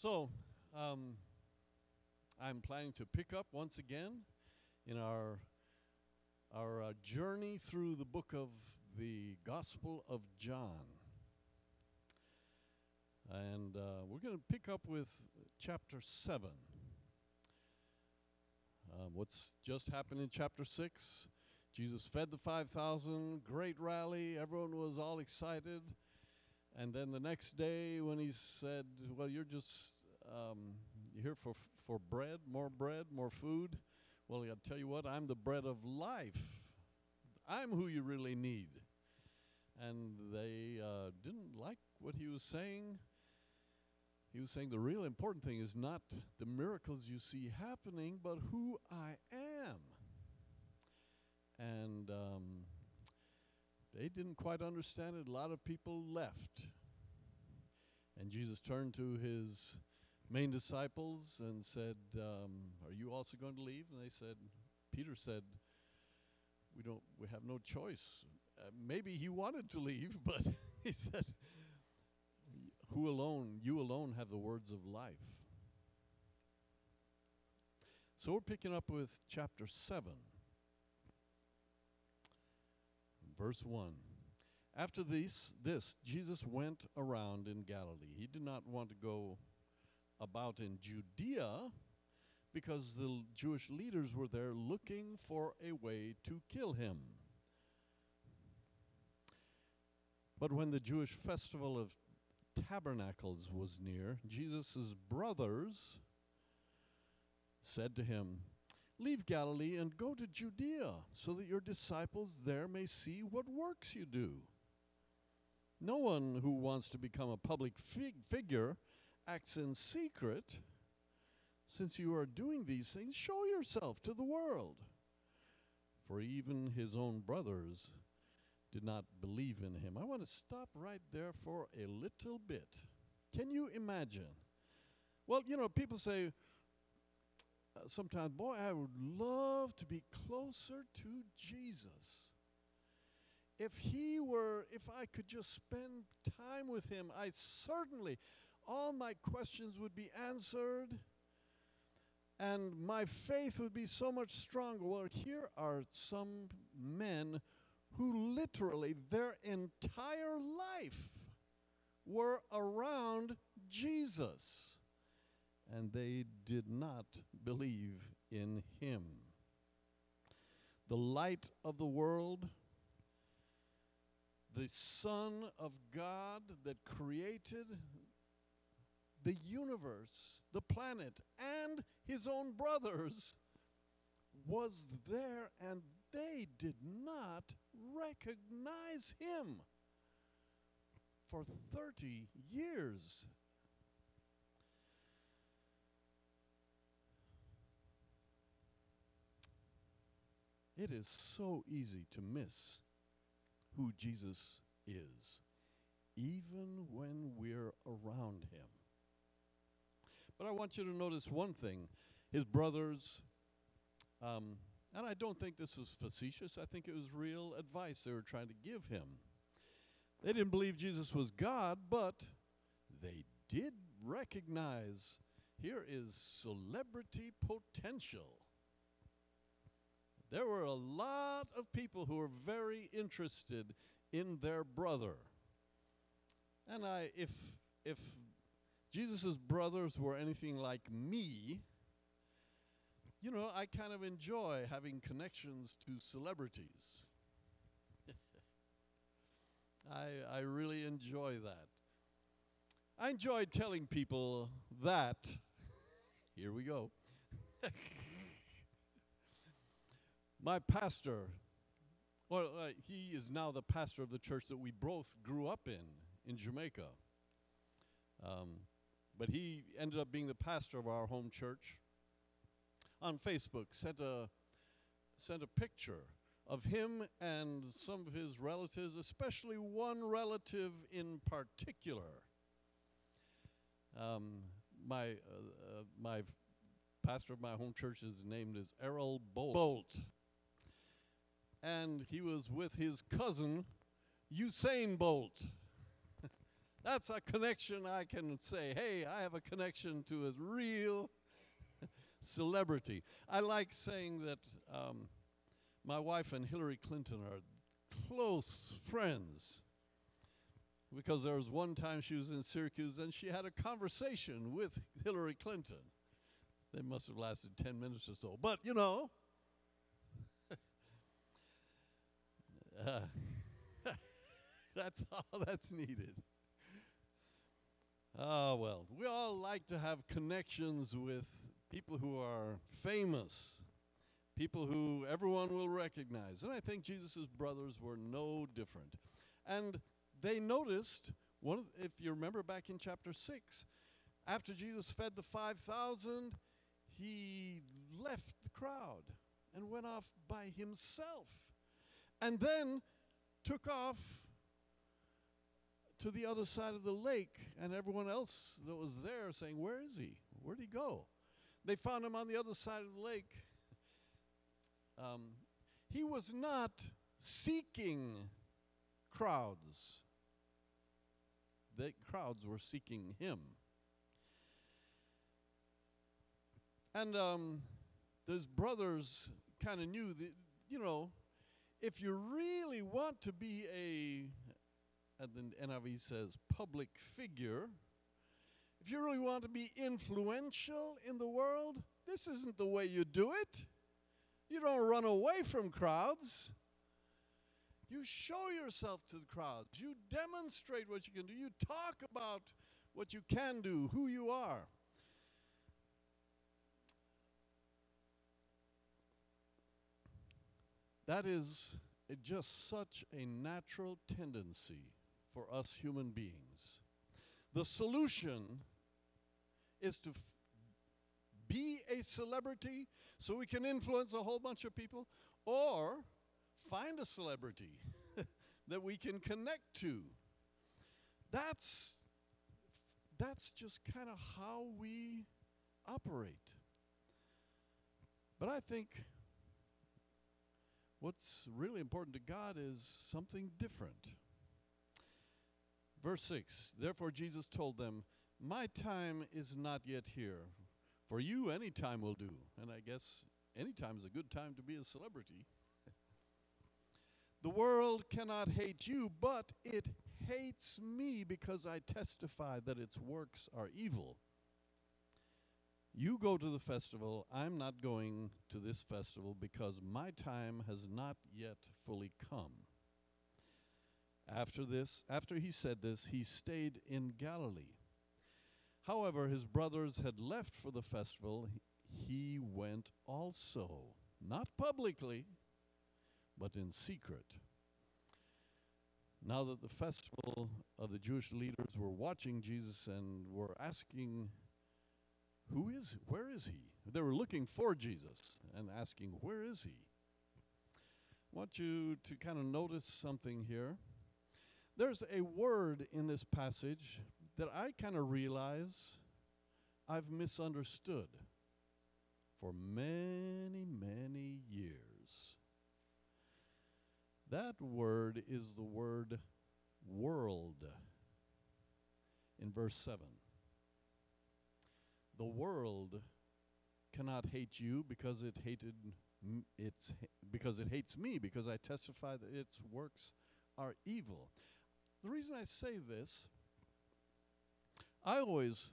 So, I'm planning to pick up once again in our journey through the book of the Gospel of John. And we're going to pick up with chapter 7. What's just happened in chapter 6? Jesus fed the 5,000, great rally, everyone was all excited. And then the next day when he said, well, you're here for bread, more food. Well, I'll tell you what, I'm the bread of life. I'm who you really need. And they didn't like what he was saying. He was saying the real important thing is not the miracles you see happening, but who I am. And they didn't quite understand it. A lot of people left. And Jesus turned to his main disciples and said, are you also going to leave? And Peter said, we have no choice. Maybe he wanted to leave, but he said, you alone have the words of life. So we're picking up with chapter 7. Verse 1. After this, Jesus went around in Galilee. He did not want to go about in Judea because the Jewish leaders were there looking for a way to kill him. But when the Jewish festival of Tabernacles was near, Jesus' brothers said to him, "Leave Galilee and go to Judea, so that your disciples there may see what works you do. No one who wants to become a public figure acts in secret. Since you are doing these things, show yourself to the world." For even his own brothers did not believe in him. I want to stop right there for a little bit. Can you imagine? Well, people say, sometimes, boy, I would love to be closer to Jesus. If I could just spend time with him, all my questions would be answered, and my faith would be so much stronger. Well, here are some men who literally their entire life were around Jesus, and they did not believe in him. The light of the world, the Son of God that created the universe, the planet, and his own brothers, was there, and they did not recognize him for 30 years. It is so easy to miss who Jesus is, even when we're around him. But I want you to notice one thing. His brothers, and I don't think this was facetious, I think it was real advice they were trying to give him. They didn't believe Jesus was God, but they did recognize here is celebrity potential. There were a lot of people who were very interested in their brother. And if Jesus' brothers were anything like me, I kind of enjoy having connections to celebrities. I really enjoy that. I enjoy telling people that, here we go, my pastor, he is now the pastor of the church that we both grew up in Jamaica. But he ended up being the pastor of our home church. On Facebook, sent a picture of him and some of his relatives, especially one relative in particular. My pastor of my home church's name is Errol Bolt. And he was with his cousin, Usain Bolt. That's a connection I can say, hey, I have a connection to a real celebrity. I like saying that my wife and Hillary Clinton are close friends because there was one time she was in Syracuse and she had a conversation with Hillary Clinton. They must have lasted 10 minutes or so. But, you know, that's all that's needed. Oh, well, we all like to have connections with people who are famous, people who everyone will recognize. And I think Jesus' brothers were no different. And they noticed, if you remember back in chapter 6, after Jesus fed the 5,000, he left the crowd and went off by himself. And then took off to the other side of the lake, and everyone else that was there saying, where is he? Where'd he go? They found him on the other side of the lake. He was not seeking crowds. The crowds were seeking him. And those brothers kind of knew that, you know, if you really want to be and the NIV says, public figure, if you really want to be influential in the world, this isn't the way you do it. You don't run away from crowds. You show yourself to the crowds. You demonstrate what you can do. You talk about what you can do, who you are. That is just such a natural tendency for us human beings. The solution is to be a celebrity so we can influence a whole bunch of people, or find a celebrity that we can connect to. That's just kind of how we operate. But I think what's really important to God is something different. Verse 6, therefore Jesus told them, my time is not yet here. For you, any time will do. And I guess any time is a good time to be a celebrity. The world cannot hate you, but it hates me because I testify that its works are evil. You go to the festival. I'm not going to this festival because my time has not yet fully come. After he said this, he stayed in Galilee. However, his brothers had left for the festival. He went also, not publicly, but in secret. Now that the festival of the Jewish leaders were watching Jesus and were asking, where is he? They were looking for Jesus and asking, where is he? I want you to kind of notice something here. There's a word in this passage that I kind of realize I've misunderstood for many, many years. That word is the word world in verse 7. The world cannot hate you because it hates me, because I testify that its works are evil. The reason I say this, I always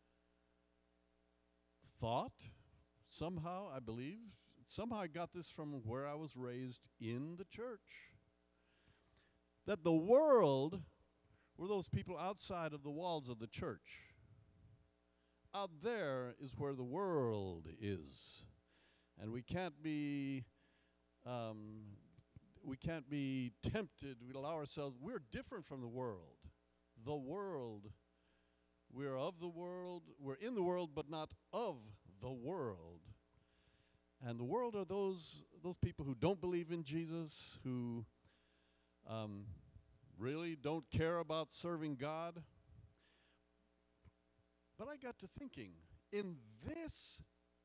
thought, somehow I believe, somehow I got this from where I was raised in the church, that the world were those people outside of the walls of the church. Out there is where the world is. And we can't be tempted. We allow ourselves, we're different from the world. The world, we're of the world, we're in the world, but not of the world. And the world are those people who don't believe in Jesus, who really don't care about serving God. But I got to thinking, in this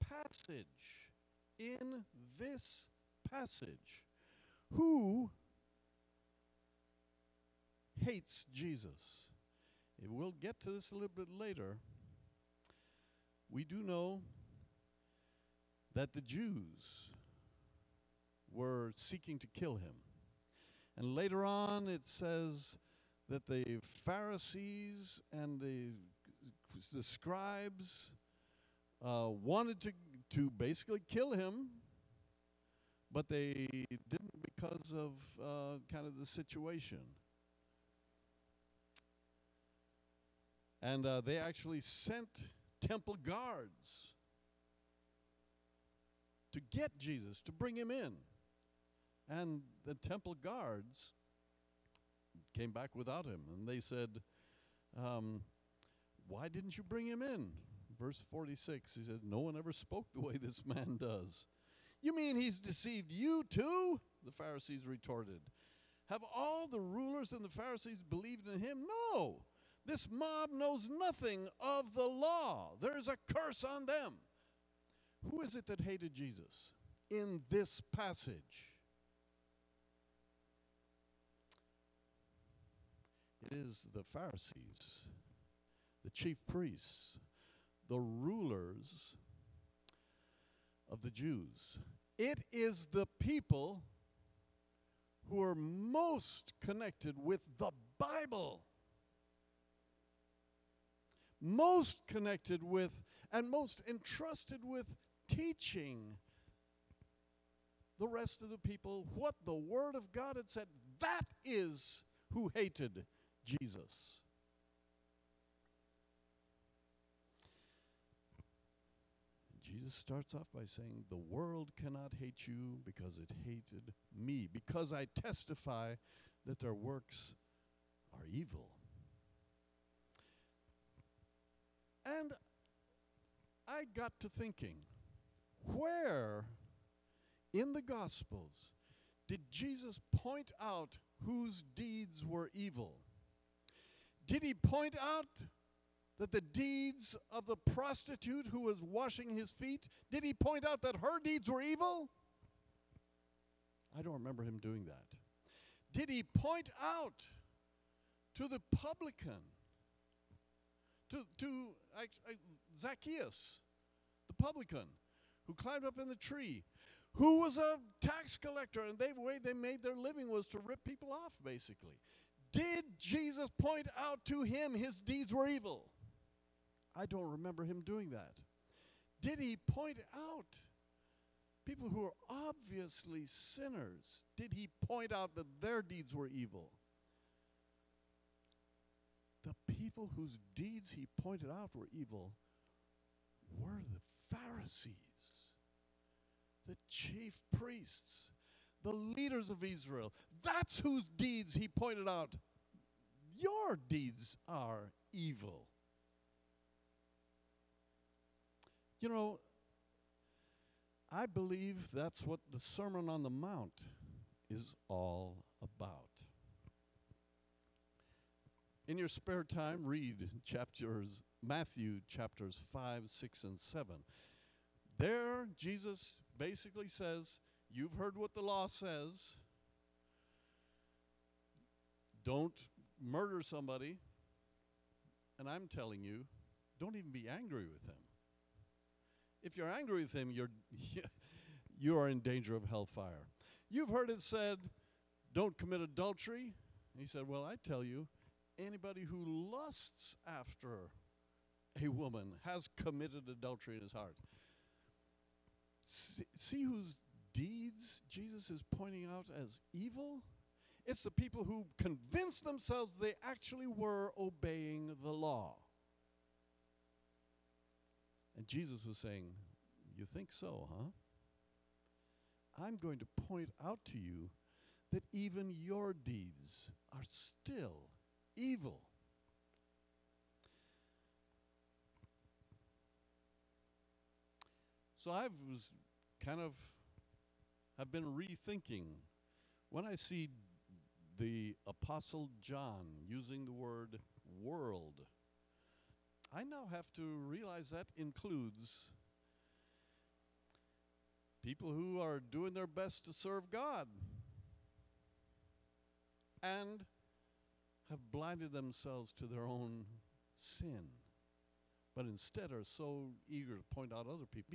passage, who hates Jesus? we'll get to this a little bit later. We do know that the Jews were seeking to kill him. And later on it says that the Pharisees and the scribes wanted to basically kill him, but they didn't because of kind of the situation. And they actually sent temple guards to get Jesus, to bring him in. And the temple guards came back without him. And they said, why didn't you bring him in? Verse 46, he says, no one ever spoke the way this man does. You mean he's deceived you too? The Pharisees retorted. Have all the rulers and the Pharisees believed in him? No. This mob knows nothing of the law. There's a curse on them. Who is it that hated Jesus in this passage? It is the Pharisees, the chief priests, the rulers of the Jews. It is the people who are most connected with the Bible, most connected with and most entrusted with teaching the rest of the people what the Word of God had said. That is who hated Jesus. Jesus starts off by saying, the world cannot hate you because it hated me, because I testify that their works are evil. And I got to thinking, where in the Gospels did Jesus point out whose deeds were evil? Did he point out that the deeds of the prostitute who was washing his feet, did he point out that her deeds were evil? I don't remember him doing that. Did he point out to the publican, to Zacchaeus, the publican, who climbed up in the tree, who was a tax collector, and the way they made their living was to rip people off, basically? Did Jesus point out to him his deeds were evil? I don't remember him doing that. Did he point out people who are obviously sinners? Did he point out that their deeds were evil? The people whose deeds he pointed out were evil were the Pharisees, the chief priests, the leaders of Israel. That's whose deeds he pointed out. Your deeds are evil. You know, I believe that's what the Sermon on the Mount is all about. In your spare time, read Matthew chapters 5, 6, and 7. There, Jesus basically says, you've heard what the law says. Don't murder somebody. And I'm telling you, don't even be angry with them. If you're angry with him, you are in danger of hellfire. You've heard it said, don't commit adultery. And he said, well, I tell you, anybody who lusts after a woman has committed adultery in his heart. See whose deeds Jesus is pointing out as evil? It's the people who convinced themselves they actually were obeying the law. And Jesus was saying, you think so, huh? I'm going to point out to you that even your deeds are still evil. So I've been rethinking when I see the Apostle John using the word world. I now have to realize that includes people who are doing their best to serve God and have blinded themselves to their own sin, but instead are so eager to point out other people.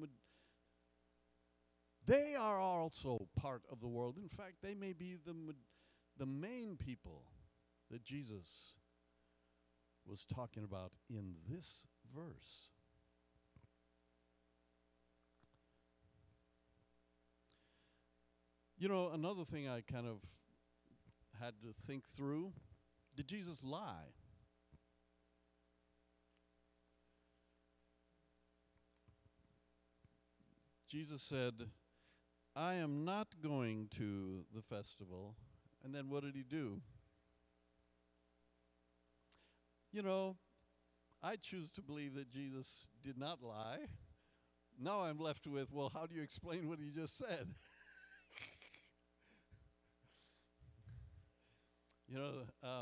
They are also part of the world. In fact, they may be the main people that Jesus was talking about in this verse. You know, another thing I kind of had to think through, did Jesus lie? Jesus said, I am not going to the festival. And then what did he do? You know, I choose to believe that Jesus did not lie. Now I'm left with, well, how do you explain what he just said? You know,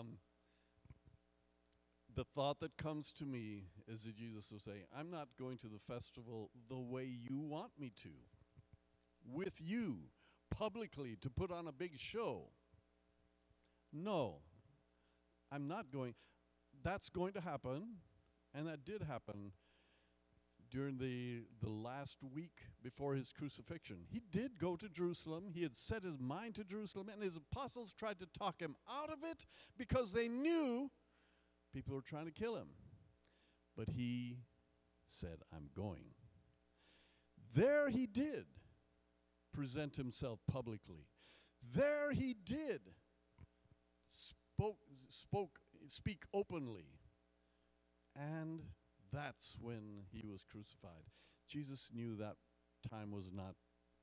the thought that comes to me is that Jesus will say, I'm not going to the festival the way you want me to, with you, publicly, to put on a big show. No, I'm not going. That's going to happen, and that did happen during the last week before his crucifixion. He did go to Jerusalem. He had set his mind to Jerusalem, and his apostles tried to talk him out of it because they knew people were trying to kill him. But he said, I'm going. There he did present himself publicly. There he did speak openly. And that's when he was crucified. Jesus knew that time was not,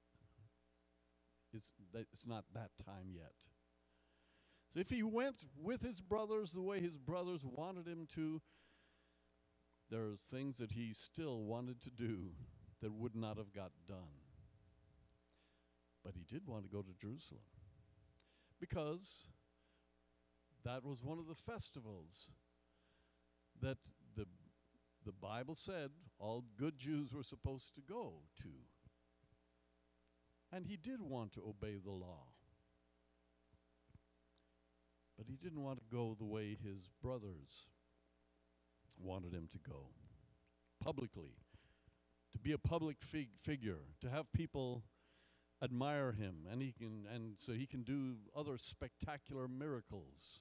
it's not that time yet. So if he went with his brothers the way his brothers wanted him to, there's things that he still wanted to do that would not have got done. But he did want to go to Jerusalem because that was one of the festivals that the Bible said all good Jews were supposed to go to. And he did want to obey the law. But he didn't want to go the way his brothers wanted him to go. Publicly. To be a public figure. To have people admire him. And so he can do other spectacular miracles.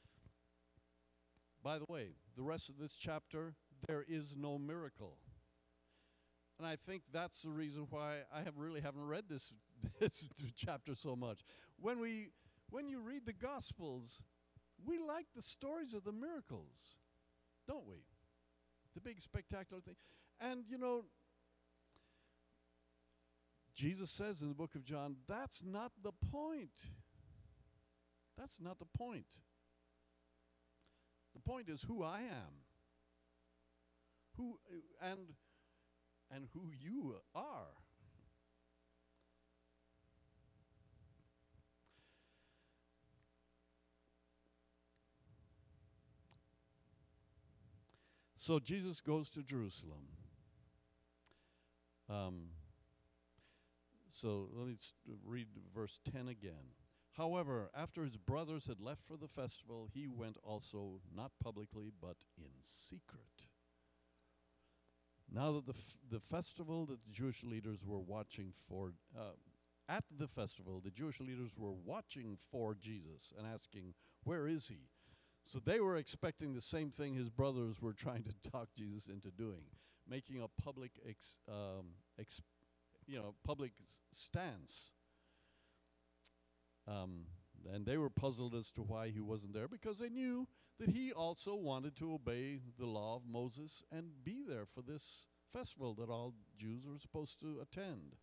By the way, the rest of this chapter, there is no miracle. And I think that's the reason why I haven't read this chapter so much. When you read the Gospels, we like the stories of the miracles, don't we? The big spectacular thing. And you know, Jesus says in the book of John, that's not the point. That's not the point. The point is who I am. Who and who you are. So Jesus goes to Jerusalem. So let me read verse 10 again. However, after his brothers had left for the festival, he went also, not publicly, but in secret. Now that the festival that the Jewish leaders were watching for, at the festival, the Jewish leaders were watching for Jesus and asking, where is he? So they were expecting the same thing his brothers were trying to talk Jesus into doing, making a public public stance. And they were puzzled as to why he wasn't there, because they knew that he also wanted to obey the law of Moses and be there for this festival that all Jews were supposed to attend.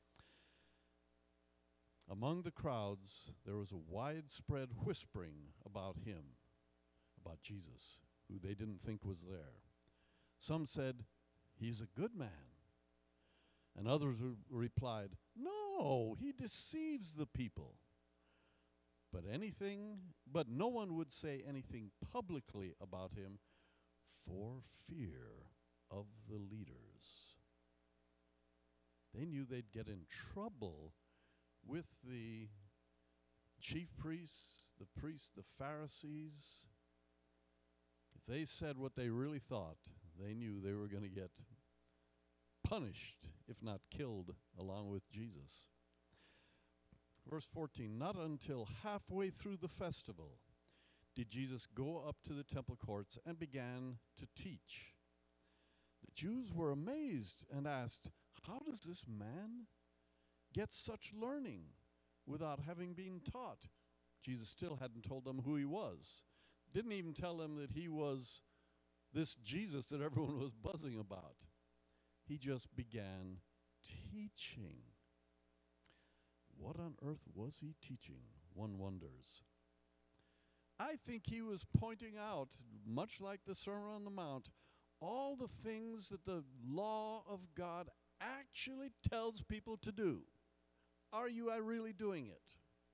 Among the crowds, there was a widespread whispering about him, about Jesus, who they didn't think was there. Some said, he's a good man. And others replied, no, he deceives the people. But no one would say anything publicly about him for fear of the leaders. They knew they'd get in trouble with the chief priests, the priests, the Pharisees, if they said what they really thought, they knew they were going to get punished, if not killed, along with Jesus. Verse 14, not until halfway through the festival did Jesus go up to the temple courts and began to teach. The Jews were amazed and asked, how does this man get such learning without having been taught? Jesus still hadn't told them who he was. Didn't even tell them that he was this Jesus that everyone was buzzing about. He just began teaching. What on earth was he teaching? One wonders. I think he was pointing out, much like the Sermon on the Mount, all the things that the law of God actually tells people to do. Are you really doing it?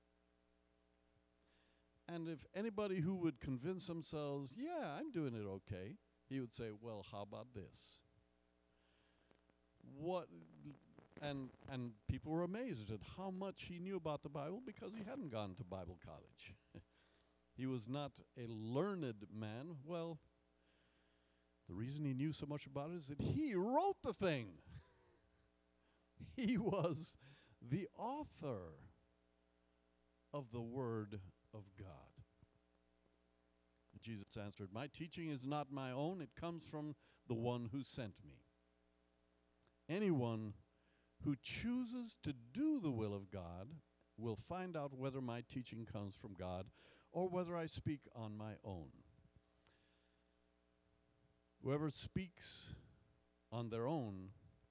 And if anybody who would convince themselves, yeah, I'm doing it okay, he would say, well, how about this? And people were amazed at how much he knew about the Bible because he hadn't gone to Bible college. He was not a learned man. Well, the reason he knew so much about it is that he wrote the thing. He was the author of the Word of God. Jesus answered, my teaching is not my own. It comes from the one who sent me. Anyone who chooses to do the will of God will find out whether my teaching comes from God or whether I speak on my own. Whoever speaks on their own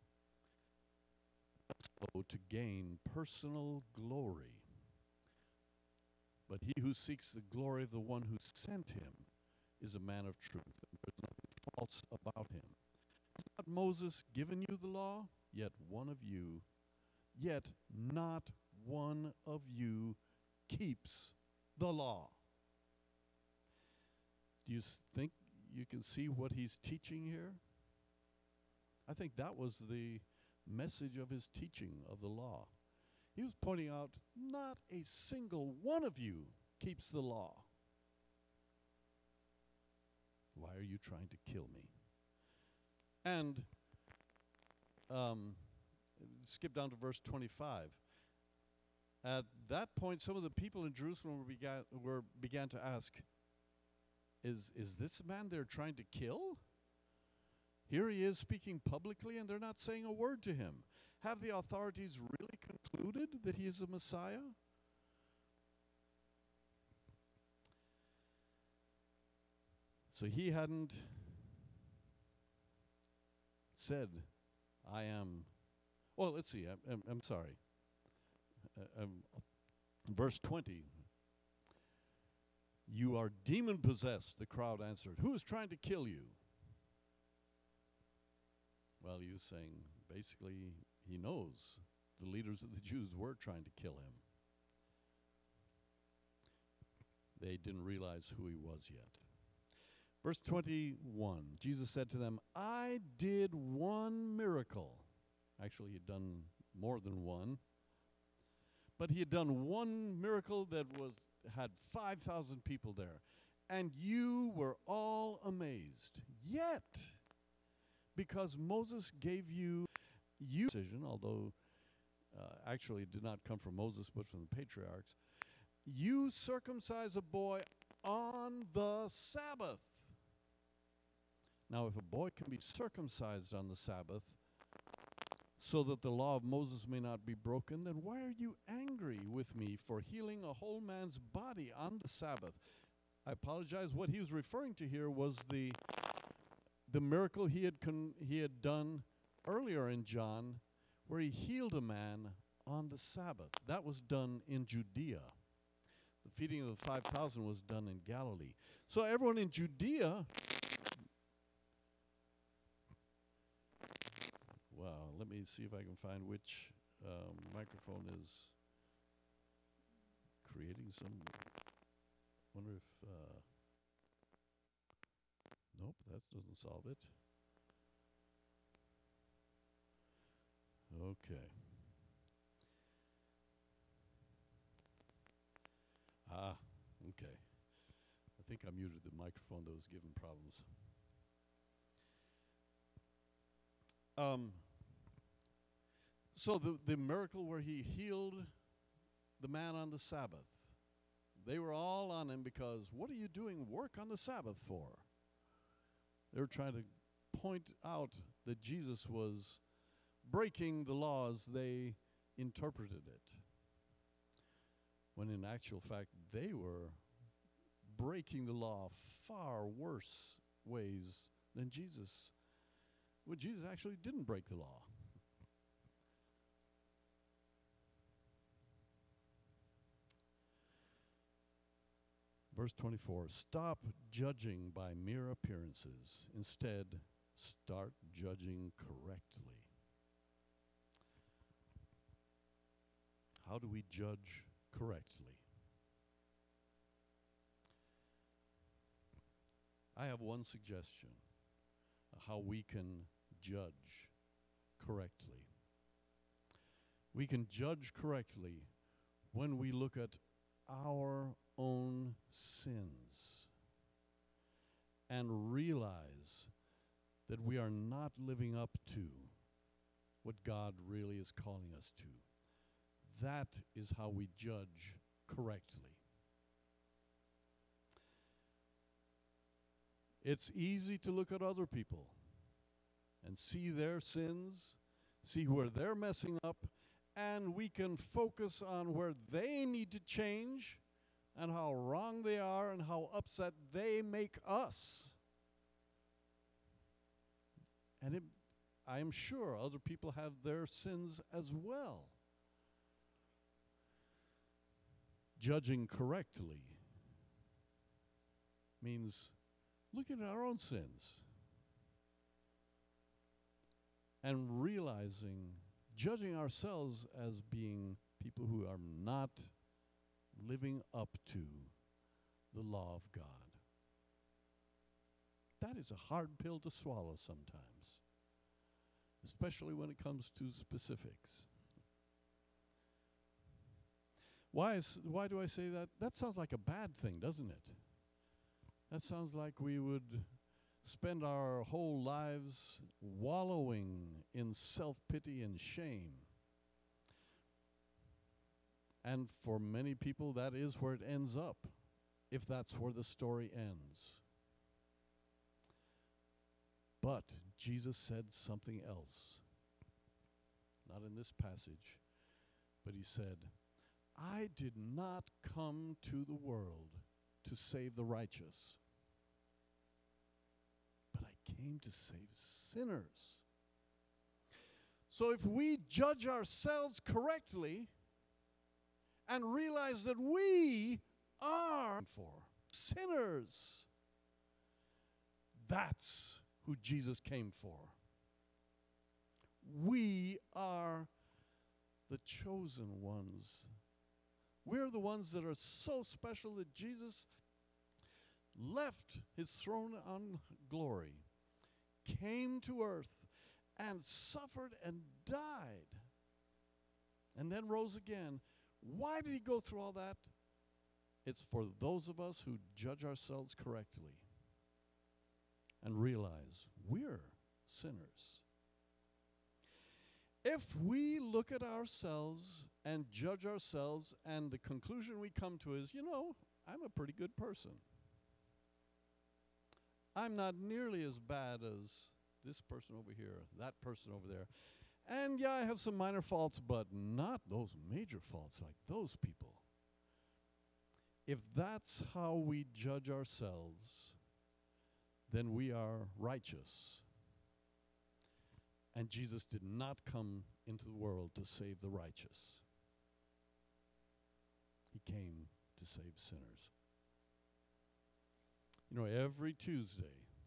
does to gain personal glory. But he who seeks the glory of the one who sent him is a man of truth. There's nothing false about him. Has not Moses given you the law? Yet not one of you keeps the law. Do you think you can see what he's teaching here? I think that was the message of his teaching of the law. He was pointing out, not a single one of you keeps the law. Why are you trying to kill me? And skip down to verse 25. At that point, some of the people in Jerusalem began to ask, is this man they're trying to kill? Here he is speaking publicly, and they're not saying a word to him. Have the authorities really concluded that he is a Messiah? So he hadn't said, I am. Well, let's see. I'm sorry. Verse 20. You are demon-possessed, the crowd answered. Who is trying to kill you? Well, he was saying, basically, he knows the leaders of the Jews were trying to kill him. They didn't realize who he was yet. Verse 21, Jesus said to them, I did one miracle. Actually, he had done more than one. But he had done one miracle that had 5,000 people there. And you were all amazed. Yet, because Moses gave you decision, although actually it did not come from Moses but from the patriarchs, you circumcise a boy on the Sabbath. Now, if a boy can be circumcised on the Sabbath so that the law of Moses may not be broken, then why are you angry with me for healing a whole man's body on the Sabbath? I apologize. What he was referring to here was the miracle he had done earlier in John, where he healed a man on the Sabbath. That was done in Judea. The feeding of the 5,000 was done in Galilee. So everyone in Judea. Wow, let me see if I can find which microphone is creating some. Wonder if. Nope, that doesn't solve it. Okay. think I muted the microphone that was giving problems. So the miracle where he healed the man on the Sabbath, they were all on him because, what are you doing work on the Sabbath for? They were trying to point out that Jesus was breaking the laws they interpreted it, when in actual fact they were breaking the law far worse ways than Jesus. Well, Jesus actually didn't break the law. Verse 24, stop judging by mere appearances. Instead, start judging correctly. How do we judge correctly? I have one suggestion how we can judge correctly. We can judge correctly when we look at our own sins and realize that we are not living up to what God really is calling us to. That is how we judge correctly. It's easy to look at other people and see their sins, see where they're messing up, and we can focus on where they need to change and how wrong they are and how upset they make us. And I am sure other people have their sins as well. Judging correctly means looking at our own sins and realizing, judging ourselves as being people who are not living up to the law of God. That is a hard pill to swallow sometimes, especially when it comes to specifics. Why do I say that? That sounds like a bad thing, doesn't it? That sounds like we would spend our whole lives wallowing in self-pity and shame. And for many people, that is where it ends up, if that's where the story ends. But Jesus said something else. Not in this passage, but he said, I did not come to the world to save the righteous, but I came to save sinners. So if we judge ourselves correctly and realize that we are for sinners, that's who Jesus came for. We are the chosen ones. We're the ones that are so special that Jesus left his throne on glory, came to earth, and suffered and died, and then rose again. Why did he go through all that? It's for those of us who judge ourselves correctly and realize we're sinners. If we look at ourselves and judge ourselves and the conclusion we come to is, I'm a pretty good person. I'm not nearly as bad as this person over here, that person over there. And yeah, I have some minor faults, but not those major faults like those people. If that's how we judge ourselves, then we are righteous. And Jesus did not come into the world to save the righteous. He came to save sinners. Every Tuesday,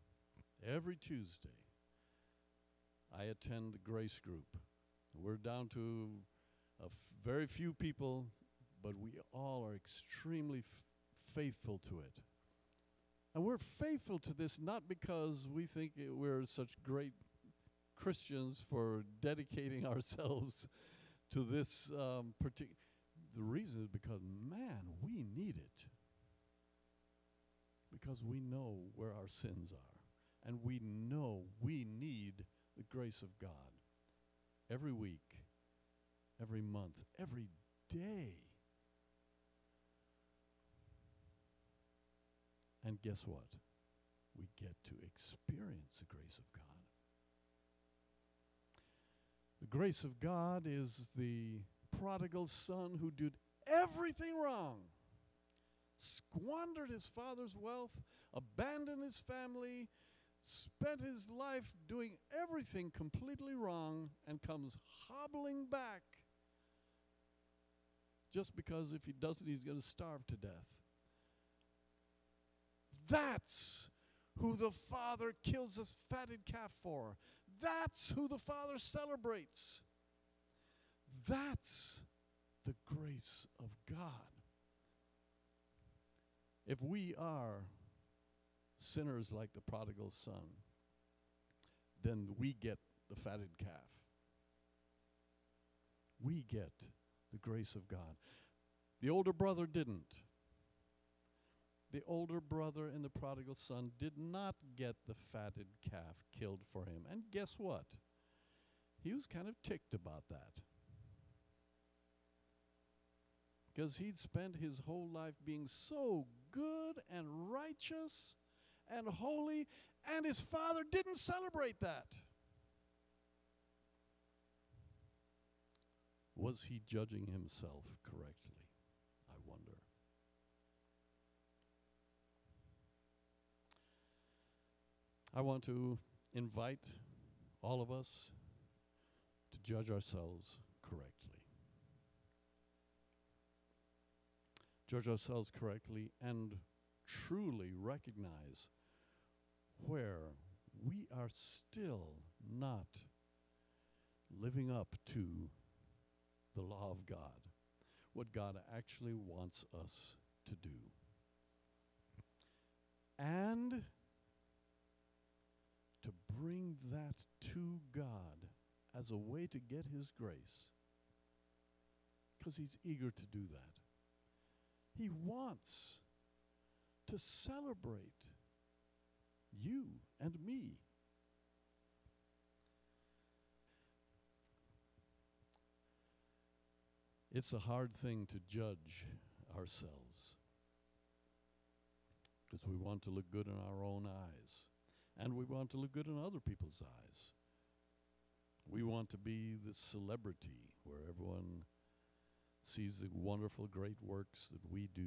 I attend the Grace Group. We're down to very few people, but we all are extremely faithful to it. And we're faithful to this not because we think we're such great Christians for dedicating ourselves to this particular. The reason is because, man, we need it. because we know where our sins are. And we know we need the grace of God every week, every month, every day. And guess what? We get to experience the grace of God. The grace of God is the prodigal son who did everything wrong, squandered his father's wealth, abandoned his family, spent his life doing everything completely wrong, and comes hobbling back just because if he doesn't, he's going to starve to death. That's who the Father kills his fatted calf for. That's who the Father celebrates. That's the grace of God. If we are sinners like the prodigal son, then we get the fatted calf. We get the grace of God. The older brother didn't. The older brother in the prodigal son did not get the fatted calf killed for him. And guess what? He was kind of ticked about that. Because he'd spent his whole life being so good and righteous and holy, and his father didn't celebrate that. Was he judging himself correctly? I wonder. I want to invite all of us to judge ourselves correctly. Judge ourselves correctly and truly recognize where we are still not living up to the law of God, what God actually wants us to do. And to bring that to God as a way to get his grace, because he's eager to do that. He wants to celebrate you and me. It's a hard thing to judge ourselves because we want to look good in our own eyes. And we want to look good in other people's eyes. We want to be the celebrity where everyone sees the wonderful, great works that we do.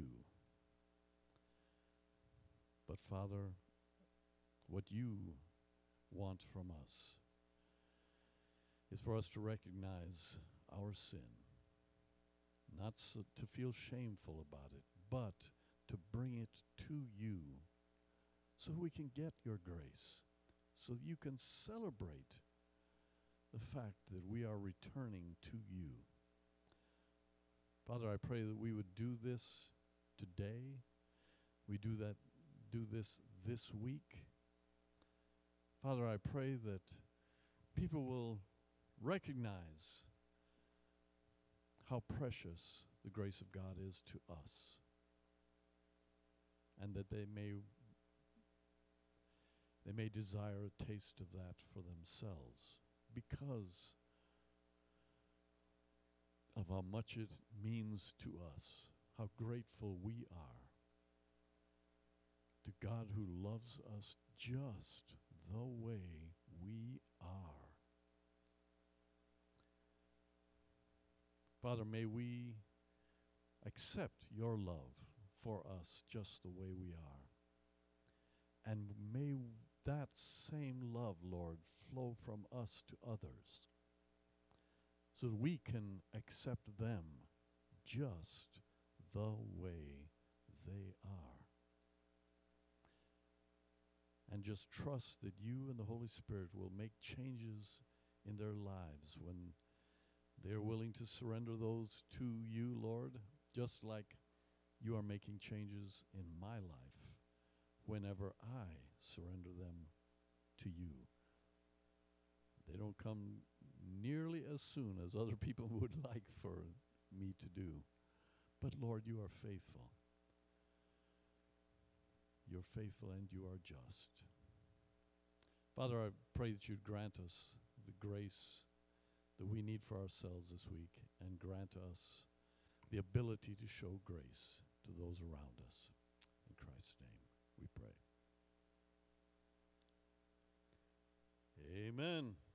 But Father, what you want from us is for us to recognize our sin, not so to feel shameful about it, but to bring it to you so we can get your grace, so you can celebrate the fact that we are returning to you. Father, I pray that we would do this today. We do this week. Father, I pray that people will recognize how precious the grace of God is to us, and that they may desire a taste of that for themselves because of how much it means to us, how grateful we are to God who loves us just the way we are. Father, may we accept your love for us just the way we are. And may that same love, Lord, flow from us to others so that we can accept them just the way they are. And just trust that you and the Holy Spirit will make changes in their lives when they're willing to surrender those to you, Lord, just like you are making changes in my life whenever I surrender them to you. They don't come nearly as soon as other people would like for me to do. But Lord, you are faithful. You're faithful and you are just. Father, I pray that you'd grant us the grace that we need for ourselves this week, and grant us the ability to show grace to those around us. In Christ's name we pray. Amen.